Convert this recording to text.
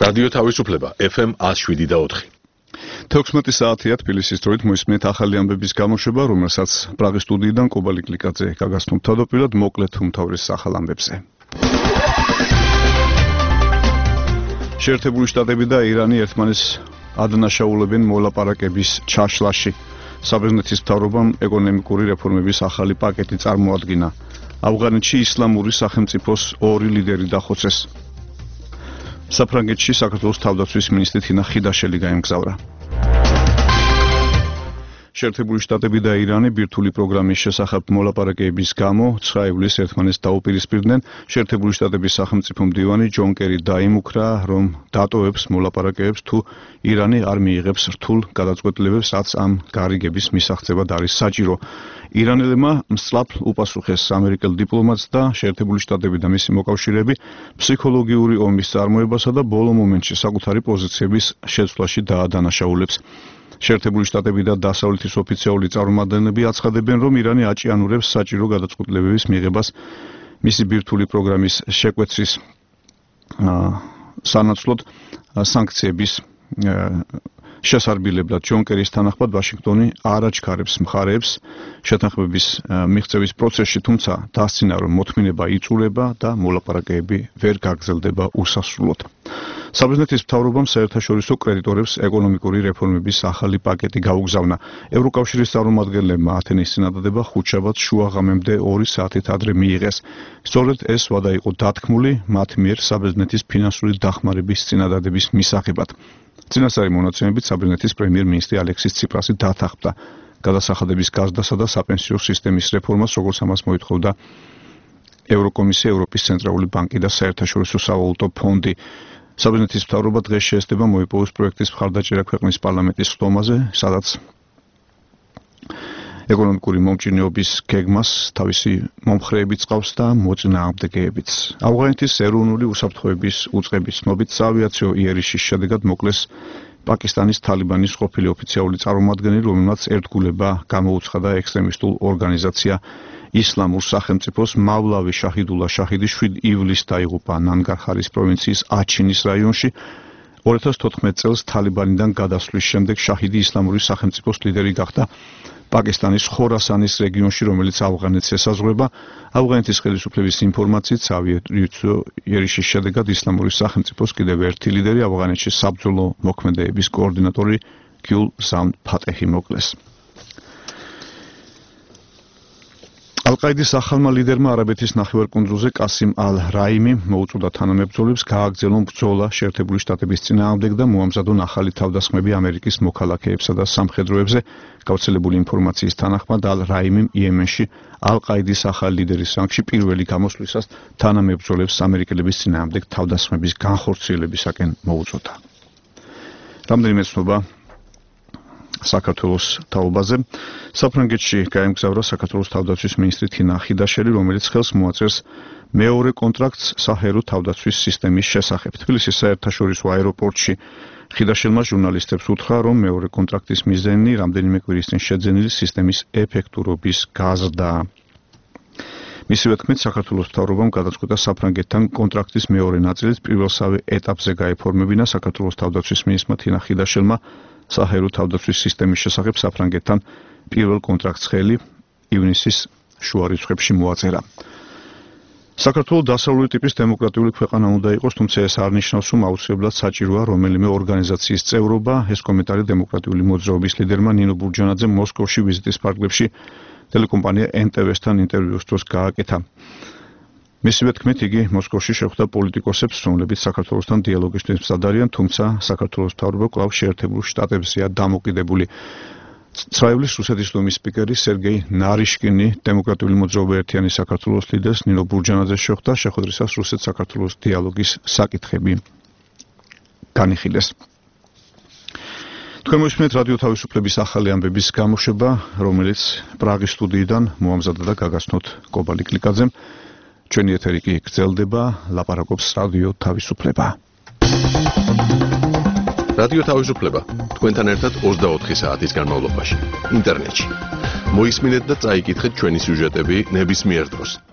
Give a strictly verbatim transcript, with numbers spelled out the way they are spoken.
რადიო თავისუფლება ეფ ემ one oh seven და four. თექვსმეტი საათია თბილისის დროით მოისმენთ ახალი ამბების გამოშვება, რომელსაც პრაღის სტუდიიდან კობალი კლიკაძე გაგასცნობთ თავდაპირველად მოკლედ უმთავრეს ახალ ამბებზე. შეერთებული შტატები და ირანი ერთმანეთს ადანაშაულებენ მოლაპარაკების ჩაშლაში. საბერძნეთის მთავრობამ ეკონომიკური რეფორმების ახალი პაკეტი წარმოადგინა. ავღანეთში ისლამური სახელმწიფოს ორი ლიდერი დახოცეს. საფრანგეთში საქართველოს თავდაცვის მინისტრი თინა ხიდაშელი გაემგზავრა. შეერთებული შტატები და ირანი ბირთვული პროგრამის შესახებ მოლაპარაკების გამო ცხრა ივლისს ერთმანეთს დაუპირისპირდნენ. შეერთებული შტატების სახელმწიფო მდივანი ჯონ კერი დაიმუქრა, რომ დატოვებს მოლაპარაკებებს თუ ირანი არ მიიღებს რთულ გადაწყვეტილებებს, რაც ამ გარიგების მისაღწევად არის საჭირო. ირანელებმა მსწლაფ უპასუხეს ამერიკელ დიპლომატს და შეერთებული შტატები და მისი მოკავშირეები ფსიქოლოგიური ომის წარმოებასა და ბოლო მომენტში საკუთარი პოზიციების შეცვლაში დაადანაშაულებს. შეერთებული შტატები და დასავლეთის ოფიციალური წარმომადგენლები აცხადებენ, რომ ირანი აჭიანურებს საჭირო გადაწყვეტილებების მიღებას მისი ბირთვული პროგრამის შეკვეცის სანაცვლოდ სანქციების შესარბილებლად. ჯონ კერის თანახმად ვაშინგტონი არ აჩქარებს მხარეებს შეთანხმების მიღწევის პროცესში, თუმცა დასცინა, რომ მოთმინება იწურება და მოლაპარაკებები ვერ გაგრძელდება უსასრულოდ. საბერძნეთის მთავრობამ საერთაშორისო კრედიტორებს ეკონომიკური რეფორმების ახალი პაკეტი გაუგზავნა. ევროკავშირის წარმომადგენლებმა ათენის წინადადება ხუთშაბათს შუაღამემდე ორი საათით ადრე მიიღეს. სწორედ ეს ვადა იყო დათქმული მათ მიერ საბერძნეთის ფინანსური დახმარების წინადადების მისაღებად. წინასწარი მონაცემებით საბერძნეთის პრემიერ-მინისტრი ალექსის ციპრასი დათანხმდა გადასახადების გაზრდასა და საპენსიო სისტემის რეფორმას, როგორც ამას მოითხოვდა ევროკომისია, ევროპის ცენტრალური ბანკი და საერთაშორისო სავალუტო ფონდი. საბერძნეთის მთავრობა დღეს შეესწება მოიპოვოს პროექტის მხარდაჭერა ქვეყნის პარლამენტის ხდომაზე, სადაც ეკონომიკური მომჭირნეობის გეგმას თავისი მომხრეებით წყავს და მოწინააღმდეგეებით. ავღანეთის ეროვნული უსაფრთხოების უწყების ცნობით საავიაციო იერიშის შედეგად მოკლეს პაკისტანის თალიბანის ყოფილი ოფიციალური წარმომადგენელი, რომელმაც ერთგულება გამოუცხადა ექსტრემისტულ ორგანიზაცია ისლამურ სახელმწიფოს. მავლავი შაჰიდულა შაჰიდი შვიდ ივლისს დაიღუპა ნანგარჰარის პროვინციის აჩინის რაიონში. ორი ათას თოთხმეტ წელს თალიბანიდან გადასვლის შემდეგ შაჰიდი ისლამური სახელმწიფოს ლიდერი გახდა პაკისტანის ხორასანის რეგიონში, რომელიც ავღანეთს ესაზღვრება. ავღანეთის ხელისუფლების ინფორმაციით საავიაციო იერიშის შედეგად ისლამური სახელმწიფოს კიდევ ერთი ლიდერი, ავღანეთში საბრძოლო მოქმედებების კოორდინატორი გიულ ზამ ფატეჰი მოკლეს. ალ-ყაიდის ახალმა ლიდერმა არაბეთის ნახევარკუნძულზე კასიმ ალ-რაიმი მოუწოდა თანამებრძოლებს გააგრძელონ ბრძოლა შეერთებული შტატების წინააღმდეგ და მოამზადონ ახალი თავდასხმები ამერიკის მოქალაქეებსა და სამხედროებზე. გავრცელებული ინფორმაციის თანახმად ალ-რაიმიმ იემენში ალ-ყაიდის ახალი ლიდერის რანგში პირველი გამოსვლისას თანამებრძოლებს ამერიკელების წინააღმდეგ თავდასხმების განხორციელებისაკენ მოუწოდა. რამდენიმე ცნობა საქართველოს თაობაზე. საფრანგეთში გაემგზავრა საქართველოს თავდაცვის მინისტრი თინა ხიდაშელი, რომელიც ხელს მოაწერს მეორე კონტრაქტს საჰაერო თავდაცვის სისტემის შესახებ. თბილისის საერთაშორისო აეროპორტში ხიდაშელმა ჟურნალისტებს უთხრა, რომ მეორე კონტრაქტის მიზანი რამდენიმე კვირის წინ შეძენილი სისტემის ეფექტურობის გაზრდაა. მისივე თქმით, საქართველოს მთავრობამ გადაწყვიტა საფრანგეთთან კონტრაქტის მეორე ნაწილის პირველსავე ეტაპზე გაეფორმებინა. საქართველოს თავდაცვის მინისტრმა თინა ხიდაშელმა საჰაერო თავდაცვის სისტემის შესახებ საფრანგეთთან პირველ კონტრაქტს ხელი ივნისის შუა რიცხვებში მოაწერა. საქართველოს დასავლური ტიპის დემოკრატიული ქვეყანა უნდა იყოს, თუმცა ეს არ ნიშნავს, რომ აუცილებლად საჭიროა რომელიმე ორგანიზაციის წევრობა. ეს კომენტარი დემოკრატიული მოძრაობის ლიდერმა ნინო ბურჯანაძემ მოსკოვში ვიზიტის ფარგლებში ტელეკომპანია ენ ტე ვე-სთან ინტერვიუს დროს გააკეთა. მისივე თქმით, იგი მოსკოვში შეხვდა პოლიტიკოსებს, რომლებიც საქართველოსთან დიალოგისთვის მზად არიან, თუმცა საქართველოს მთავრობა კვლავ შეერთებულ შტატებზეა დამოკიდებული. ცხრა ივლისს რუსეთის დუმის სპიკერი სერგეი ნარიშკინი დემოკრატიული მოძრაობა ერთიანი საქართველოს ლიდერს ნინო ბურჯანაძეს შეხვდა, შეხვედრისას რუსეთ-საქართველოს დიალოგის საკითხები განიხილეს. თქვენ მოისმენთ რადიო თავისუფლების ახალი ამბების გამოშვება, რომელიც პრაღის სტუდიიდან მოამზადა და გაგაცნოთ კობალი კლიკაძემ. ჩვენი ეთერი კი გრძელდება, ლაპარაკობს რადიო თავისუფლება. რადიო თავისუფლება თქვენთან ერთად ოცდაოთხი საათის განმავლობაში ინტერნეტში. მოისმინეთ და წაიკითხეთ ჩვენი სიუჟეტები ნებისმიერ დროს.